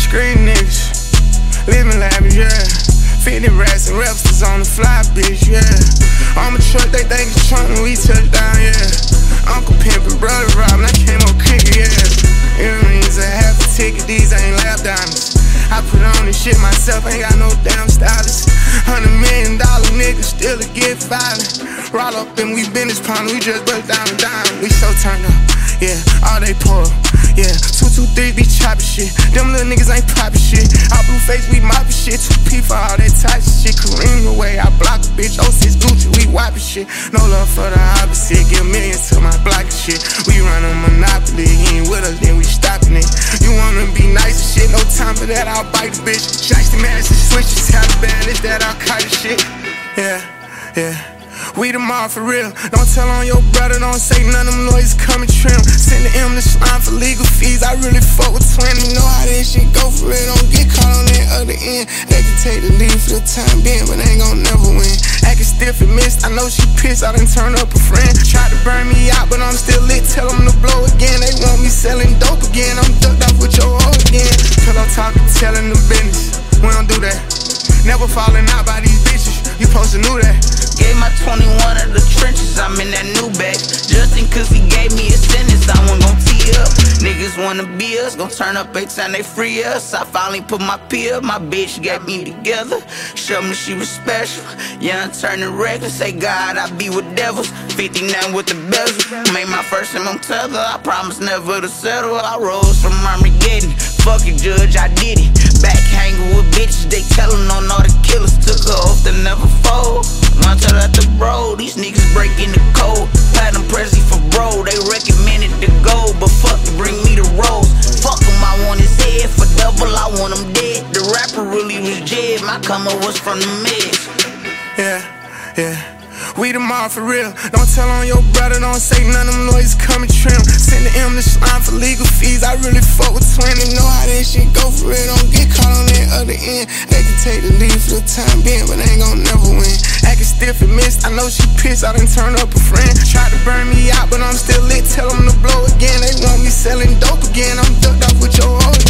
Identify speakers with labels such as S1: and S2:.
S1: Street niggas, living lavish, yeah. 50 rats and repsters on the fly, bitch, yeah. On my truck, they think it's Trump when we touch down, yeah. Uncle pimpin', brother robbin', I came on cricket, yeah. Earrings, a half a ticket, these ain't lap diamonds. I put on this shit myself, ain't got no damn stylist. $100 million niggas still to get violent. Roll up and we business partner, we just break down and dime. We so turned up, yeah, all they pour up, yeah. 223 be chopping shit, them little niggas ain't poppin' shit. Our blue face, we moppin' shit, 2P for all that type of shit. Kareem away, I block a bitch, 06 Gucci, we wiping shit. No love for the opposite, give millions to my block and shit. We run a monopoly, he ain't with us, then we stopping it. You wanna be nice and shit, no time for that, I'll bite the bitch. Shiesty masses, switches, Taliban, it's that Al-Qaeda shit. Yeah, yeah. We the mob for real. Don't tell on your brother, don't say none of them lawyers come and trim. Send the M to slime for legal fees. I really fuck with twin. You know how that shit go for real. Don't get caught on that other end. They can take the lead for the time being, but they ain't gon' never win. Acting stiff and missed. I know she pissed. I done turn up a friend. Tried to burn me out, but I'm still lit. Tell them to blow again. They want me selling dope again. I'm ducked off with your hoe again. Pillow talking, telling the business. We don't do that. Never falling out by these bitches. You supposed to know that.
S2: Gave my 21 of the trenches, I'm in that new bag. Justin, cause he gave me a sentence, I wasn't gon' tee up. Niggas wanna be us, gon' turn up every time they free us. I finally put my P up, my bitch got me together. Showed me she was special, young turning reckless. Say God, I be with devils, 59 with the bezel. Made my first time on tether, I promise never to settle. I rose from Armageddon, fuck it judge, I did it. Back hanging with bitches, they tellin' on all the killers. Took her off to never fold. Lunch out at the bro, these niggas breaking the code. Platinum Prezi for bro, they recommended to go. But fuck it, bring me the rolls. Fuck him, I want his head for double, I want him dead. The rapper really was Jed, my come up was from the mix.
S1: Yeah, yeah. We the mob for real. Don't tell on your brother, don't say none of them lawyers come and trim. Send the M to slime for legal fees. I really fuck with twin. They know how that shit go for real. Don't get caught on that other end. They can take the lead for the time being, but they ain't gon' never win. Acting stiff and missed. I know she pissed. I done turn up a friend. Tried to burn me out, but I'm still lit. Tell them to blow again. They want me selling dope again. I'm ducked off with your hoe again.